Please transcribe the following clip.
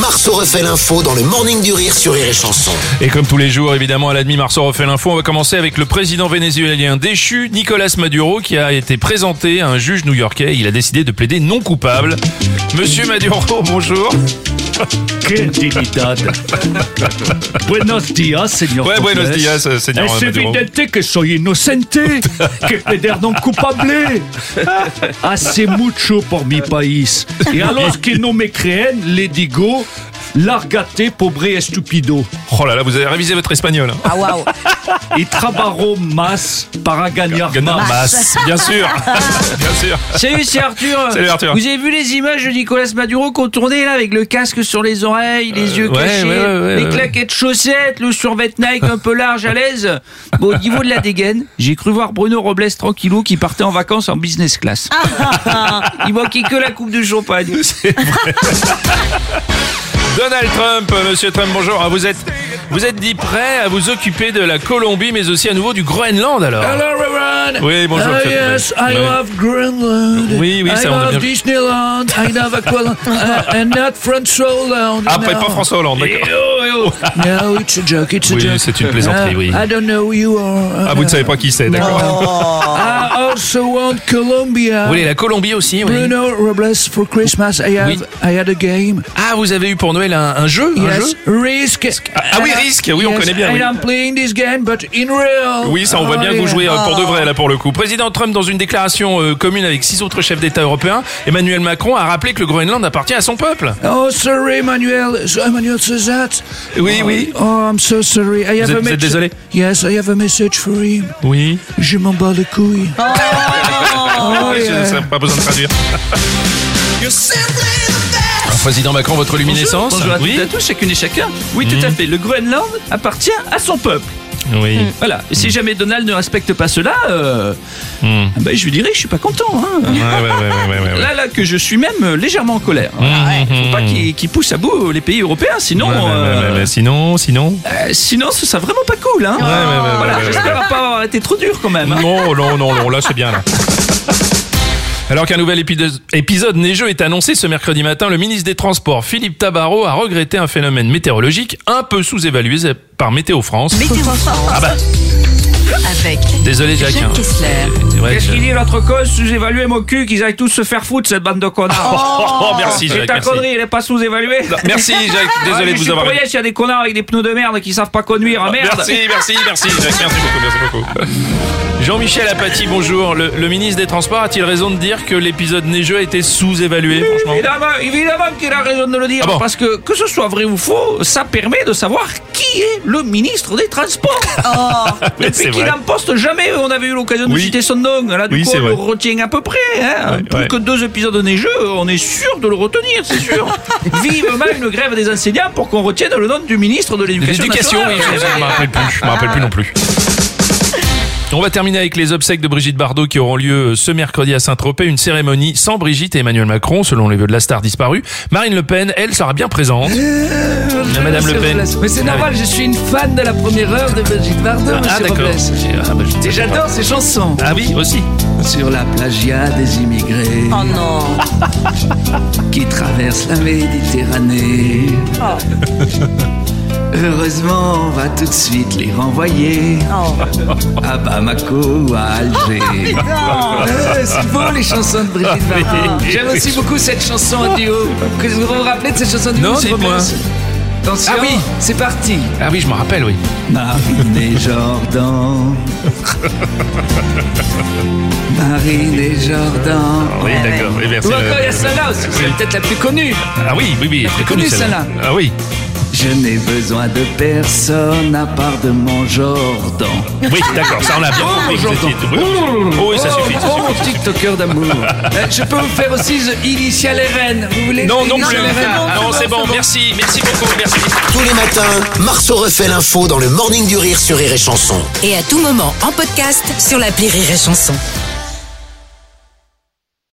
Marceau refait l'info dans le Morning du Rire sur Rire et Chanson. Et comme tous les jours, évidemment, à la demi, Marceau refait l'info. On va commencer avec le président vénézuélien déchu, Nicolas Maduro, qui a été présenté à un juge new-yorkais. Il a décidé de plaider non coupable. Monsieur Maduro, bonjour. Quelle dignidad. Buenos días, señor. Ouais, buenos días, señor Es Maduro. evidente que soy inocente, que peder non culpable. Hace mucho por mi país. Y a los que no me creen, les digo, largate, pobre estupido. Oh là là, vous avez révisé votre espagnol. Ah waouh. Y trabajo más para ganar Gagnant más. masse, bien sûr. Bien sûr. Salut, c'est Arthur. Salut, Arthur. Vous avez vu les images de Nicolas Maduro qu'on tournait là avec le casque sur les oreilles, les yeux ouais, cachés, ouais, les ouais. claquettes chaussettes, le survêt Nike un peu large à l'aise. Bon, au niveau de la dégaine, j'ai cru voir Bruno Robles tranquillou qui partait en vacances en business class. Il manquait que la coupe de champagne. Donald Trump, monsieur Trump, bonjour. Ah, vous êtes dit prêt à vous occuper de la Colombie, mais aussi à nouveau du Groenland alors. Hello, everyone. Oui, bonjour. Yes, I Ouais. love Greenland. Oui, I ça on a love bien. Disneyland. I love Aqualand. And not François Hollande. Après, no. pas François Hollande, d'accord. No, it's a joke, it's a Oui, joke. c'est une plaisanterie, oui. I don't know who you are. Ah, vous ne savez pas qui c'est, d'accord. I also want Colombia. Vous voulez la Colombie aussi, oui. Bruno Robles for Christmas. I had a game. Ah, vous avez eu pour Noël un jeu, un Yes, jeu. Risk. Ah oui, Risk, oui, on connaît bien, And oui. I'm playing this game, but in real. Oui, ça on voit bien que vous jouez pour de vrai là pour le coup. Président Trump, dans une déclaration commune avec 6 autres chefs d'État européens, Emmanuel Macron a rappelé que le Groenland appartient à son peuple. Oh, sorry, Emmanuel. So Emmanuel says that. Oui, oui. Oh, I'm so sorry. I have Vous êtes désolé? Yes, I have a message for him. Oui. Je m'en bats les couilles. Oh, yeah. Ça n'a pas besoin de traduire. Alors, Président Macron, votre luminescence. Bonjour à Oui. toutes et à tous, chacune et chacun. Oui, tout à fait. Le Groenland appartient à son peuple. Oui. Voilà. Et si jamais Donald ne respecte pas cela, ben, je lui dirais que je suis pas content. Hein. Ouais. Là, que je suis même légèrement en colère. Faut pas qu'il pousse à bout les pays européens, sinon, Sinon. sinon, ce sera vraiment pas cool. Hein. Voilà, ouais. j'espère pas avoir été trop dur quand même. Hein. Non, là c'est bien là. Alors qu'un nouvel épisode neigeux est annoncé ce mercredi matin, le ministre des Transports, Philippe Tabarot, a regretté un phénomène météorologique un peu sous-évalué par Météo France. Météo France. Ah bah, Avec désolé Jacques. Jacques Kessler. Ouais, Qu'est-ce qu'il dit l'autre cause? Sous-évaluer mon cul, qu'ils aillent tous se faire foutre, cette bande de connards. Oh, merci Et Jacques. ta Merci. connerie, elle est pas sous-évaluée. Merci Jacques, désolé de vous avoir. Pour rien s'il y a des connards avec des pneus de merde qui savent pas conduire. Merde. Merci Jacques, merci beaucoup. Jean-Michel Apathy, bonjour. Le ministre des Transports a-t-il raison de dire que l'épisode neigeux a été sous-évalué, franchement? Évidemment qu'il a raison de le dire, Ah bon? parce que ce soit vrai ou faux, ça permet de savoir qui est le ministre des Transports. Oui, c'est Et qu'il vrai. n'en poste jamais, on avait eu l'occasion de Oui. citer son nom. Là, du Oui, coup, c'est on le vrai. retient à peu près. Hein. Ouais, Plus ouais. que 2 épisodes neigeux, on est sûr de le retenir, c'est sûr. Vivement une grève des enseignants pour qu'on retienne le nom du ministre de l'Éducation L'éducation, oui, nationale. je me rappelle plus non plus. On va terminer avec les obsèques de Brigitte Bardot qui auront lieu ce mercredi à Saint-Tropez. Une cérémonie sans Brigitte et Emmanuel Macron, selon les vœux de la star disparue. Marine Le Pen, elle, sera bien présente. Madame Le Pen. Mais c'est normal, je suis une fan de la première heure de Brigitte Bardot, Ah monsieur d'accord. Robles. Et j'adore ses chansons. Ah oui, aussi. Sur la plage, il y a des immigrés Oh non. qui traversent la Méditerranée. Heureusement, on va tout de suite les renvoyer à Bamako ou à Alger. C'est beau les chansons de Brigitte Bardot. J'aime aussi beaucoup cette chanson en duo. Vous vous rappelez de cette chanson en duo? Non, monsieur dites-moi. Robles? Attention, Ah oui. c'est parti. Ah oui, je me rappelle, oui. Marine et Jordan. Marine et Jordan. Oui, d'accord. Oui, merci. Ou encore il y a celle-là aussi, c'est peut-être la plus connue. Ah oui, La plus connue, celle-là. Ah oui. Je n'ai besoin de personne à part de mon Jordan. Oui, d'accord, ça on a bien compris. que vous étiez- Oh, oui, ça suffit. Oh, mon TikToker d'amour. Je peux vous faire aussi The Initial RN. Vous voulez Non, non The plus. Initial RN? Non, c'est bon, merci beaucoup, merci. Tous les matins, Marceau refait l'info dans le Morning du Rire sur Rire et Chanson. Et à tout moment en podcast sur l'appli Rire et Chanson.